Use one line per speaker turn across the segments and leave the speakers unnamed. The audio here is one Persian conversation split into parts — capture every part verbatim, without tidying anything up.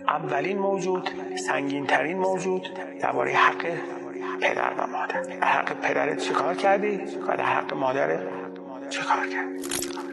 اولین موجود، سنگین ترین موجود درباره حق پدر و مادر. در حق پدرت چه کار کردی و در حق مادرت چه کار کردی؟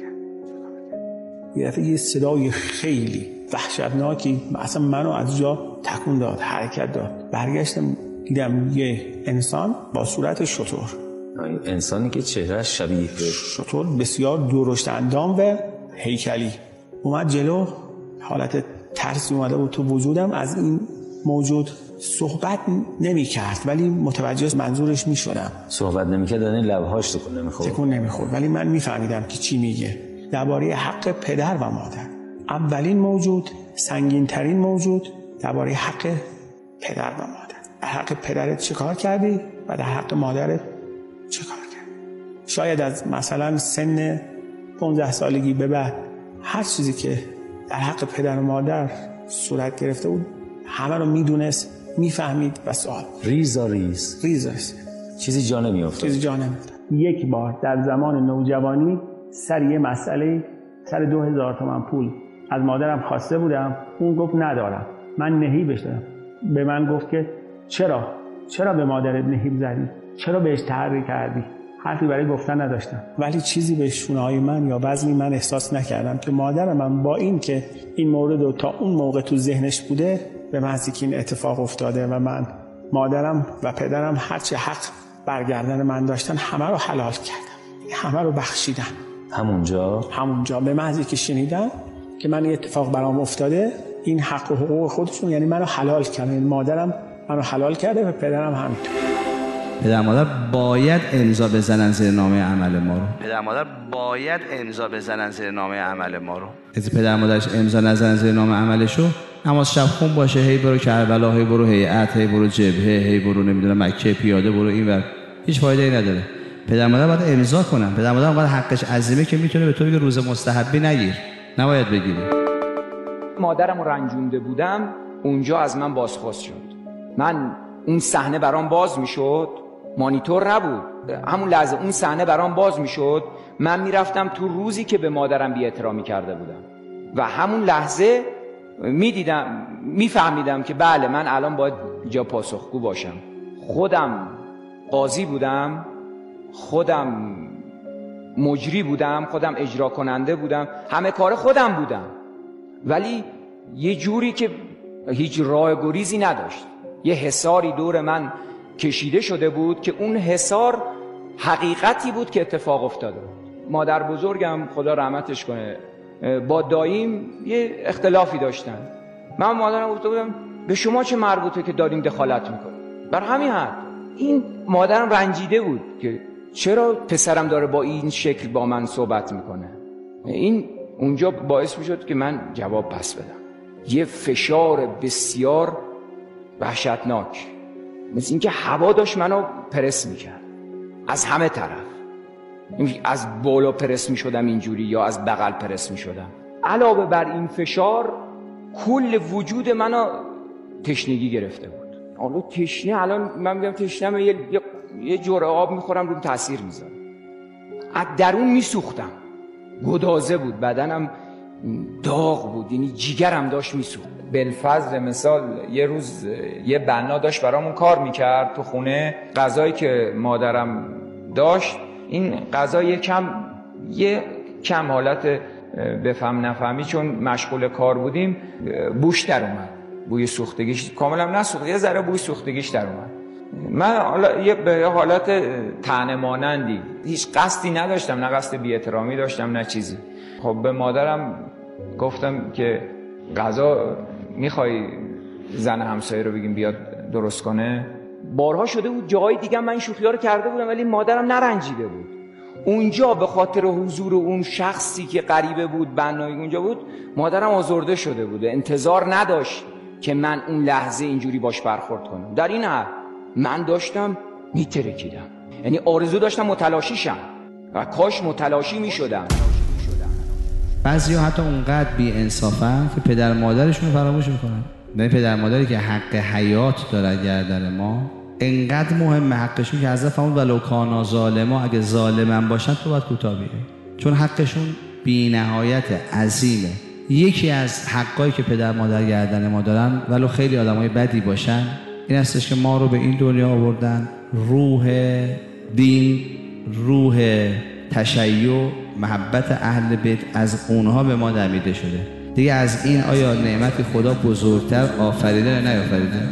یه دفعه یه صدای خیلی وحشتناکی اصلا منو از جا تکون داد، حرکت داد. برگشتم دیدم یه انسان با صورت شتر،
انسانی که چهرهش شبیه
شتر، بسیار درشت اندام و هیکلی، اومد جلو. حالت ترسی اومده بود تو وجودم. از این موجود صحبت نمی کرد ولی متوجه منظورش می شدم.
صحبت نمی کرد یعنی لبهاش تکون نمی خورد.
تکون نمی خورد ولی من می فهمیدم که چی میگه. درباره حق پدر و مادر. اولین موجود، سنگین ترین موجود درباره حق پدر و مادر. در حق پدرت چه کار کردی و در حق مادرت چه کار کردی؟ شاید از مثلا سن پانزده سالگی به بعد هر چیزی که در حق پدر و مادر صورت گرفته بود همه رو میدونست، میفهمید و سوال
ریزا ریز
ریزا ریز
چیزی جا نمیافتاد.
چیزی جا نمیافتاد. یک بار در زمان نوجوانی سر یه مسئله سر دو هزار تومان پول از مادرم خواسته بودم. اون گفت ندارم. من نهیب دادم. به من گفت که چرا چرا به مادرت نهیب زدی؟ چرا بهش تحریک کردی؟ حرفی برای گفتن نداشتم ولی چیزی به شونه‌های من یا وزنی من احساس نکردم که مادرم من با این که این مورد رو تا اون موقع تو ذهنش بوده به محضی که این اتفاق افتاده و من مادرم و پدرم هرچه حق برگردن من داشتن همه رو حلال کردم، همه رو بخشیدم.
همونجا
همونجا به محضی که شنیدن که من این اتفاق برام افتاده این حق و حقوق خودشون یعنی منو حلال کردن. مادرم منو حلال کرده و پدرم همینطور.
پدر مادر باید امضا بزنن زیر نامه عمل ما رو.
پدر مادر باید امضا بزنن زیر نامه عمل ما رو.
از پدر مادرش امضا نزنن زیر نامه عملشو، اما شب خون باشه، هی برو کربلا، هی برو هیئت، هی برو جبهه، هی برو نمیدونم مکه پیاده برو اینور، هیچ فایده ای نداره. پدر مادر باید امضا کنن. پدر مادر اونقدر حقش عظیمه که میتونه به تو بگه روز مستحبی نگیر، نباید بگیری.
مادرمو رنجونده بودم، اونجا از من بازخواست شد. من اون صحنه برام باز میشد، مانیتور نبود، همون لحظه اون صحنه برام باز میشد. من میرفتم تو روزی که به مادرم بی احترامی کرده بودم و همون لحظه میدیدم میفهمیدم که بله من الان باید جا پاسخگو باشم. خودم قاضی بودم، خودم مجری بودم، خودم اجرا کننده بودم، همه کار خودم بودم، ولی یه جوری که هیچ راه گریزی نداشت. یه حصاری دور من کشیده شده بود که اون حصار حقیقتی بود که اتفاق افتاده بود. مادر بزرگم خدا رحمتش کنه با داییم یه اختلافی داشتن. من مادرم گفته بودم به شما چه مربوطه که دارین دخالت میکنید؟ بر همین حد این مادرم رنجیده بود که چرا پسرم داره با این شکل با من صحبت میکنه. این اونجا باعث میشد که من جواب پس بدم. یه فشار بسیار وحشتناک، مثل اینکه هوا داشت منو پرس میکرد از همه طرف. از بالا پرس میشدم اینجوری یا از بغل پرس میشدم. علاوه بر این فشار کل وجود منو تشنگی گرفته بود. حالا تشنه، الان من میگم تشنه، یه, یه جرعه آب میخورم روم تاثیر میذاره. از درون میسوختم، گدازه بود، بدنم داغ بود، یعنی جیگرم داشت میسوخت. بالفضل مثال یه روز یه بنا داشت برامون کار میکرد تو خونه. غذایی که مادرم داشت، این غذا یه کم یه کم حالت بفهم نفهمی، چون مشغول کار بودیم بوش در اومد، بوی سوختگیش کاملا نسوخت، یه ذره بوی سوختگیش در اومد. من حالا یه به حالت طعنه مانندی، هیچ قصدی نداشتم، نه قصد بی احترامی داشتم نه چیزی. خب به مادرم گفتم که غذا میخوای زن همسایه رو بگیم بیاد درست کنه؟ بارها شده بود جای دیگه من شوخی‌ها رو کرده بودم ولی مادرم نرنجیده بود. اونجا به خاطر حضور اون شخصی که غریبه بود، بنایی اونجا بود، مادرم آزرده شده بود، انتظار نداشت که من اون لحظه اینجوری باش برخورد کنم. در این حد من داشتم میترکیدم، یعنی آرزو داشتم متلاشیشم و کاش متلاشی میشدم.
بعضیا حتی اونقدر بی انصافن که پدر مادرشون رو فراموش میکنن. نه پدر مادری که حق حیات داره گردن ما، انقدر مهمه حقشون که حضرت فرمود ولو کانا ظالما، اگه ظالمن باشن تو باید کوتاه بیای، چون حقشون بی نهایت عظیمه. یکی از حقایی که پدر مادر گردن ما دارن ولو خیلی آدمای بدی باشن این هستش که ما رو به این دنیا آوردن. روح دین، روح تشیع، محبت اهل بیت از اونها به ما دمیده شده. دیگه از این آیا نعمت خدا بزرگتر آفریده یا نیافریده؟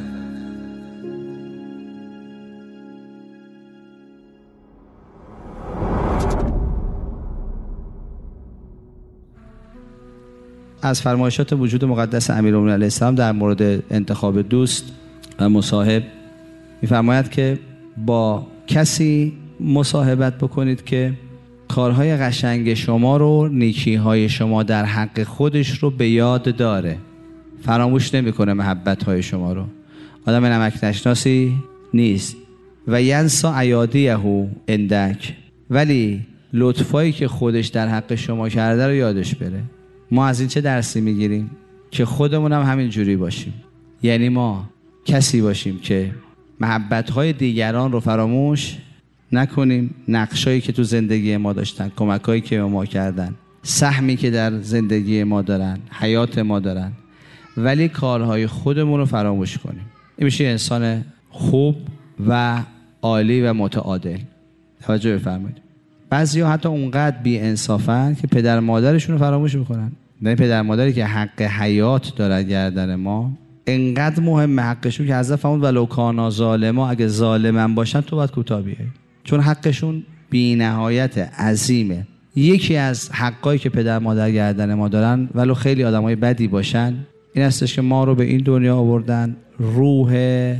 از فرمایشات وجود مقدس امیرالمومنین علیه السلام در مورد انتخاب دوست و مصاحب می‌فرماید که با کسی مصاحبت بکنید که کارهای قشنگ شما رو، نیکی‌های شما در حق خودش رو به یاد داره، فراموش نمی‌کنه محبت‌های شما رو. آدم نمک نشناسی نیست. و ینسا عیادیه اندک، ولی لطفایی که خودش در حق شما کرده رو یادش بره. ما از این چه درسی میگیریم؟ که خودمون هم همین جوری باشیم. یعنی ما کسی باشیم که محبت‌های دیگران رو فراموش نکنیم، نقشایی که تو زندگی ما داشتن، کمکایی که به ما کردن، سهمی که در زندگی ما دارن، حیات ما دارن، ولی کارهای خودمون رو فراموش کنیم. این میشه انسان خوب و عالی و متعادل. توجه بفرمایید. بعضیا حتی اونقدر بی انصافن که پدر مادرشون رو فراموش میکنن. یعنی پدر مادری که حق حیات داره گردن ما، انقدر مهم حقشون که حضرت فرمود ولو کانا ظالما، اگه ظالمن باشن تو باید کوتاه بیای، چون حقشون بی نهایت عظیمه. یکی از حقایی که پدر مادر گردن ما دارن ولو خیلی آدمای بدی باشن این هستش که ما رو به این دنیا آوردن. روح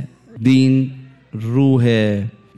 دین، روح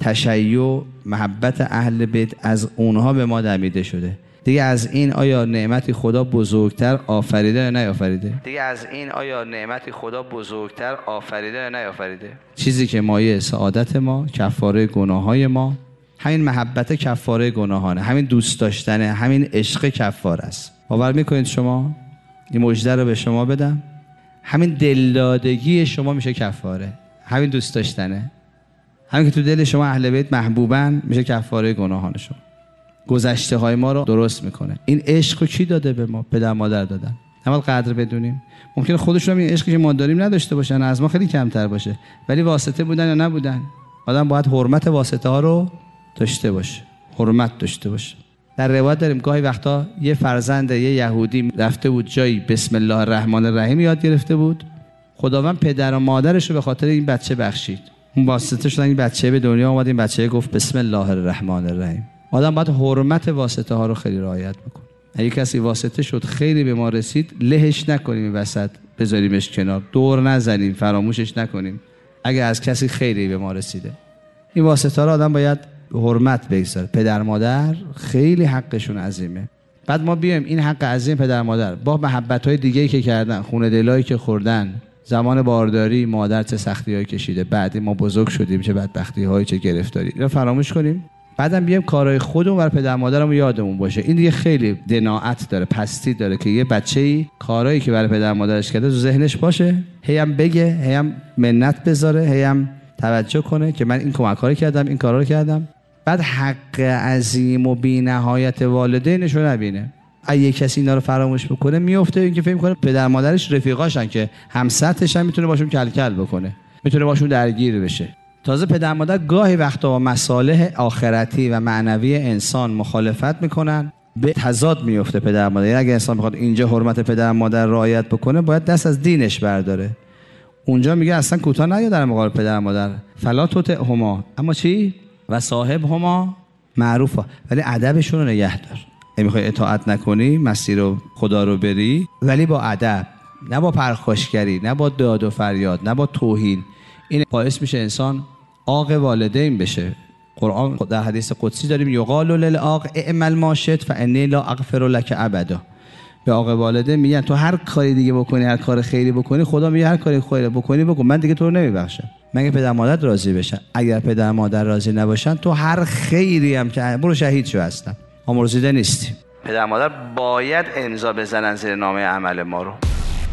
تشیع، محبت اهل بیت از اونها به ما دمیده شده. دیگه از این آیا نعمت خدا بزرگتر آفریده یا نیافریده؟
دیگه از این آیا نعمت خدا بزرگتر آفریده یا نیافریده؟
چیزی که مایه سعادت ما، کفاره گناههای ما، همین محبت کفاره گناهانه، همین دوست داشتن، همین عشق کفاره است. باور میکنید شما؟ این مژده رو به شما بدم، همین دلدادگی شما میشه کفاره، همین دوست داشتنه، همین که تو دل شما اهل بیت محبوبن میشه کفاره گناهان شما. گذشته های ما رو درست میکنه. این عشق رو کی داده به ما؟ پدر مادر دادن. نباید قدر بدونیم. ممکنه خودشون هم این عشقی که ما داریم نداشته باشن، از ما خیلی کمتر باشه، ولی واسطه بودن یا نبودن. آدم باید حرمت واسطه ها رو داشته باشه، حرمت داشته باشه. در روایت داریم گاهی وقتا یه فرزند یه یهودی رفته بود جایی بسم الله الرحمن الرحیم یاد گرفته بود، خداوند پدر و مادرش رو به خاطر این بچه بخشید. اون واسطه شدن این بچه به دنیا اومد، این بچه گفت بسم الله الرحمن الرحیم. آدم باید حرمت واسطه ها رو خیلی رعایت بکنه. اگه کسی واسطه شد خیلی به ما رسید، لهش نکنیم این وسط، بذاریمش کنار، دور نزنیم، فراموشش نکنیم. اگه از کسی خیلی به ما رسیده، این واسطه ها رو آدم باید حرمت بگذاره. پدر مادر خیلی حقشون عظیمه. بعد ما بیایم این حق عظیم پدر مادر با محبت‌های دیگه‌ای که کردن، خون دلایی که خوردن، زمان بارداری مادر چه سختی‌هایی کشیده، بعد ما بزرگ شدیم چه بدبختی‌هایی، چه گرفتاری، اینو فراموش کنیم. بعدم بیایم کارهای خودمون بر پدر مادرمون یادمون باشه. این دیگه خیلی دناعت داره، پستی داره که یه بچه‌ای کارهایی که برای پدر مادرش کرده تو ذهنش باشه، هیم بگه، هیم منت بذاره، هیم توجه کنه که من این کمک‌ها رو کردم، این کارا رو کردم. بعد حق عظیم و بی‌نهایت والدینش رو نبینه. اگه کسی اینا رو فراموش بکنه میفته اینکه فکر می‌کنه پدر مادرش رفیقاشن که هم سطحش هم میتونه باشون کلکل بکنه، میتونه باشون درگیر بشه. تازه پدر مادر گاهی وقتا با مصالح آخرتی و معنوی انسان مخالفت میکنن، به تضاد میفته پدر مادر. یعنی اگه انسان بخواد اینجا حرمت پدر مادر رعایت بکنه، باید دست از دینش برداره. اونجا میگه اصلا کوتاه نیا در مقابل پدر مادر، فلا تطعهما، اما چی؟ و صاحب هما معروفا، ولی ادبشون رو نگه دار. اگه میخوای اطاعت نکنی، مسیر خدا رو بری، ولی با ادب، نه با پرخاشگری، نه با داد و فریاد، نه با توهین. این باعث میشه انسان عاق والدین بشه. قرآن در حدیث قدسی داریم یقال للعاق اعمل ما شئت فانی لا اغفر لك ابدا. به عاق والدین میگن تو هر کاری دیگه بکنی، هر کار خیری بکنی، خدا میگه هر کاری خیری بکنی بکن، من دیگه تو رو نمیبخشم مگه پدر مادر راضی بشن. اگر پدر مادر راضی نباشن، تو هر خیری هم که برو شهید شو، هستن آمرزیده نیستی.
پدر مادر باید امضا بزنن زیر نامه عمل ما رو.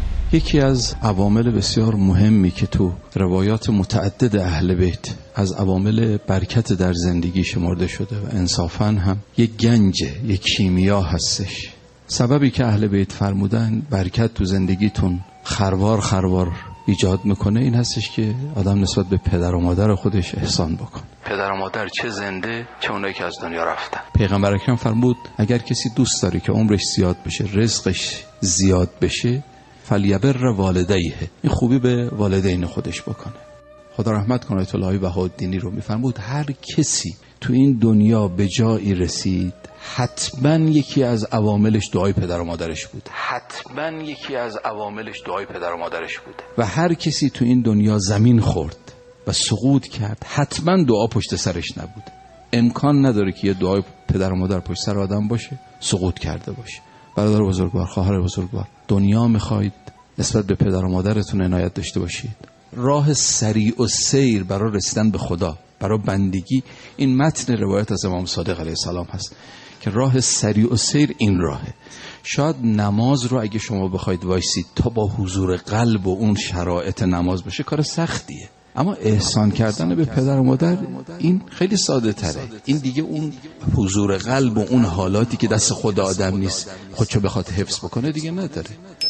یکی از عوامل بسیار مهمی که تو روایات متعدد اهل بیت از عوامل برکت در زندگی شمرده شده و انصافاً هم یک گنج، یک کیمیا هستش. سببی که اهل بیت فرمودن برکت تو زندگیتون خروار خروار ایجاد میکنه این هستش که آدم نسبت به پدر و مادر خودش احسان بکن. پدر و مادر چه زنده چه اونایی که از دنیا رفتن. پیغمبر اکرم فرمود اگر کسی دوست داره که عمرش زیاد بشه، رزقش زیاد بشه، فلیبر والدیه، این خوبی به والدین خودش بکنه. خدا رحمت کنه آیت الله بهاءالدینی رو میفرمود هر کسی تو این دنیا به جایی رسید حتما یکی از عواملش دعای پدر و مادرش بود. حتما یکی از عواملش دعای پدر و مادرش بود. و هر کسی تو این دنیا زمین خورد و سقوط کرد حتما دعا پشت سرش نبود. امکان نداره که یه دعای پدر و مادر پشت سر آدم باشه سقوط کرده باشه. برادر بزرگوار، خواهر بزرگوار، دنیا میخواید نسبت به پدر و مادرتون عنایت داشته باشید. راه سریع و سیر برای رسیدن به خدا، برای بندگی، این متن روایت از امام صادق علیه السلام هست که راه سریع و سیر این راهه. شاید نماز رو اگه شما بخواید وایسید تا با حضور قلب و اون شرایط نماز بشه کار سختیه، اما احسان کردن به پدر و مادر این خیلی ساده تره. این دیگه اون حضور قلب و اون حالاتی که دست خود آدم نیست خودشو بخواد حفظ بکنه دیگه نداره.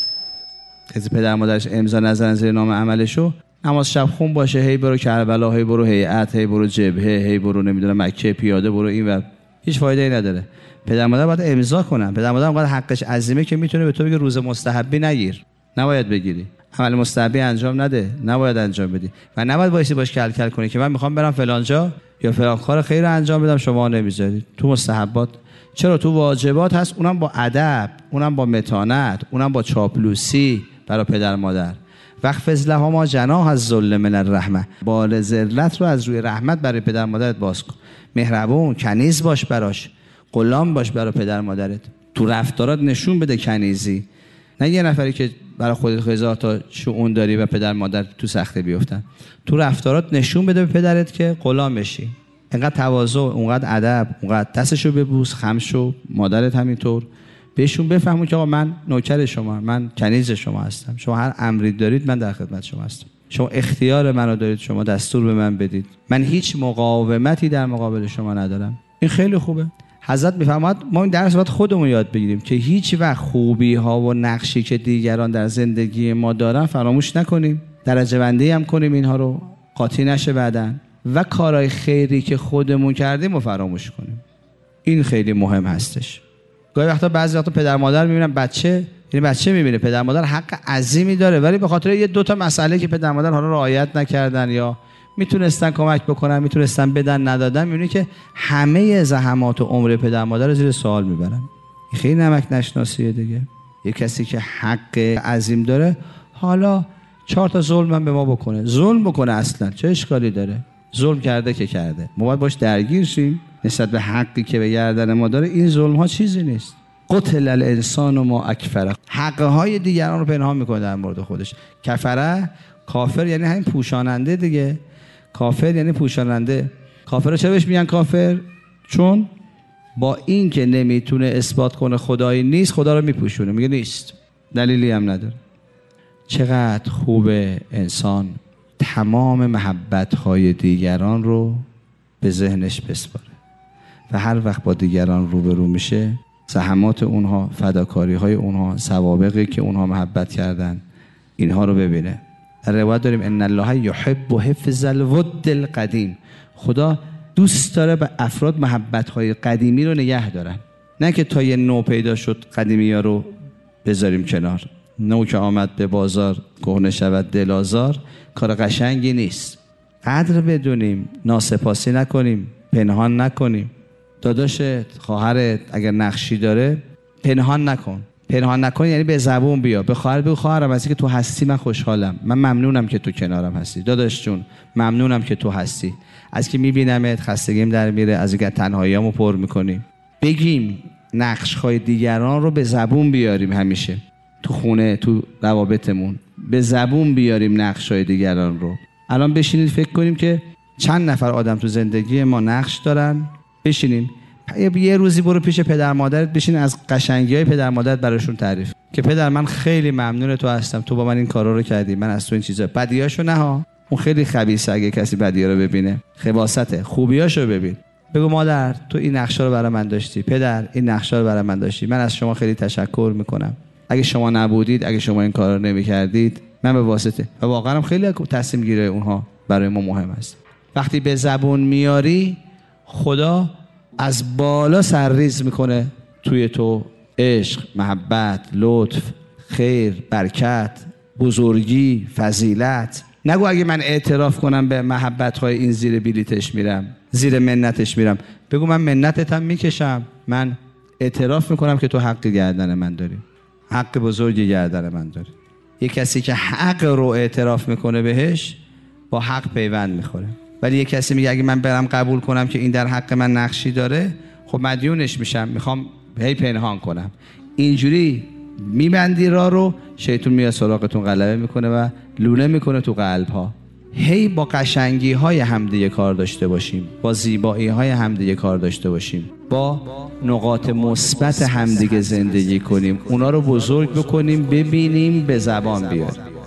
از پدر مادرش امضا نظر زیر نام عملشو، نماز شب خون باشه، هی برو کربلا، هی برو هیئت، هی برو جبهه، هی برو نمیدونم مکه پیاده برو این و هیچ فایده ای نداره. پدر مادر باید امضا کنن. پدر مادر اونقدر حقش عظیمه که میتونه به تو بگه روز مستحبی نگیر، نباید بگیری. عمل مستحبی انجام نده، نباید انجام بدی. و نباید وایسی باش کل کل کنی که من میخوام برم فلان جا یا فلان کار خیر انجام بدم شما نمیذارید. تو مستحبات چرا، تو واجبات هست، اونم با ادب، اونم با متانت، اونم با چاپلوسی برای پدر مادر. وقفز لهما جناح الذل من الرحمه، بال ذلت رو از روی رحمت برای پدر مادرت باز کن. مهربون کنیز باش براش، غلام باش برای پدر مادرت. تو رفتارات نشون بده کنیزی، نه یه نفری که برای خودت هزار تا شؤون داری و پدر مادر تو سخته بیفتن. تو رفتارات نشون بده به پدرت که غلام بشی. اینقدر تواضع، اونقدر ادب، اونقدر دستشو ببوس، خمشو، مادرت همینطور. بهشون بفهمون که آقا من نوکر شما، من کنیز شما هستم، شما هر امری دارید من در خدمت شما هستم، شما اختیار منو دارید، شما دستور به من بدید، من هیچ مقاومتی در مقابل شما ندارم. این خیلی خوبه. حضرت میفرماد ما این درس باید خودمون یاد بگیریم که هیچ وقت خوبی ها و نقشی که دیگران در زندگی ما دارن فراموش نکنیم، درجه بندی هم کنیم اینها رو، قاطی نشه بعدن، و کارهای خیری که خودمون کردیم رو فراموش کنیم. این خیلی مهم هستش. گاهی وقتا بعضی وقتا پدر مادر میبینن بچه، یعنی بچه میبینه پدر مادر حق عظیمی داره ولی به خاطر یه دو تا مسئله که پدر مادر حالا رعایت نکردن یا میتونستن کمک بکنن، میتونستن بدن ندادن، میبینی که همه زحمات و عمر پدر مادر رو زیر سوال میبرن. خیلی نمک نشناسیه دیگه. یه کسی که حق عظیم داره حالا چهار تا ظلم هم به ما بکنه، ظلم بکنه اصلا چه اشکالی داره؟ ظلم کرده که کرده، ما باید باش درگیر شیم نسبت به حقی که به گردن ما داره. این ظلم ها چیزی نیست. قتل الانسان و ما اکفره، حق های دیگران رو پنهان میکنه در مورد خودش. کفره، کافر یعنی همین پوشاننده دیگه. کافر یعنی پوشاننده. کافر رو چه بهش میگن کافر؟ چون با این که نمیتونه اثبات کنه خدایی نیست، خدا رو میپوشونه، میگه نیست، دلیلی هم نداره. چقدر خوبه انسان تمام محبت‌های دیگران رو به ذهنش بسپاره و هر وقت با دیگران روبرو میشه زحمات اونها، فداکاری‌های اونها، سوابقی که اونها محبت کردن، اینها رو ببینه. در روایت داریم ان الله یحب حفظ الود القدیم، خدا دوست داره به افراد محبت‌های قدیمی رو نگه دارن، نه که تا یه نو پیدا شد قدیمی‌ها رو بذاریم کنار. نو که آمد به بازار کهنه شود دل آزار، کار قشنگی نیست. قدر بدونیم، ناسپاسی نکنیم، پنهان نکنیم. داداشت، خواهرت اگر نقشی داره پنهان نکن. پنهان نکن یعنی به زبون بیا، به خواهر بگو خواهرم از اینکه تو هستی من خوشحالم، من ممنونم که تو کنارم هستی، داداش جون ممنونم که تو هستی، از که میبینمت خستگیم در میره، از اینکه تنهاییامو پر میکنیم. بگیم نقش‌های دیگران رو به زبون بیاریم، همیشه تو خونه، تو روابطمون به زبون بیاریم نقش‌های دیگران رو. الان بشینید فکر کنیم که چند نفر آدم تو زندگی ما نقش دارن. بشینیم یه روزی برو پیش پدر مادرت، بشین از قشنگی‌های پدر مادرت براشون تعریف که پدر من خیلی ممنون تو هستم، تو با من این کارا رو کردی، من از تو این چیزا، بدیاشو نه ها، اون خیلی خبیثه اگه کسی بدی‌ها رو ببینه، خباثته، خوبیاشو ببین. بگو مادر تو این نقشه رو برای من داشتی، پدر این نقشه رو برای من داشتی، من از شما خیلی تشکر میکنم، اگه شما نبودید، اگه شما این کار رو نمیکردید من به واسطه. و واقعا هم خیلی تصمیم گیری اونها برای ما مهم است. وقتی به زبون میاری خدا از بالا سرریز میکنه توی تو عشق، محبت، لطف، خیر، برکت، بزرگی، فضیلت. نگو اگه من اعتراف کنم به محبت‌های این زیر بلیتش میرم، زیر منتش میرم. بگو من منتتم میکشم، من اعتراف میکنم که تو حق گردن من داری، حق بزرگی گردن من داری. یه کسی که حق رو اعتراف میکنه بهش با حق پیوند میخوره. ولی یه کسی میگه اگه من برم قبول کنم که این در حق من نقشی داره، خب مدیونش میشم، میخوام هی پنهان کنم. اینجوری میبندی راه رو، شیطان میاد سراغتون غلبه میکنه و لوله میکنه تو قلب ها. هی با قشنگی های همدیگه کار داشته باشیم، با زیبایی های همدیگه کار داشته باشیم، با نقاط مثبت همدیگه زندگی کنیم، اونا رو بزرگ بکنیم، ببینیم، به زبان بیاریم.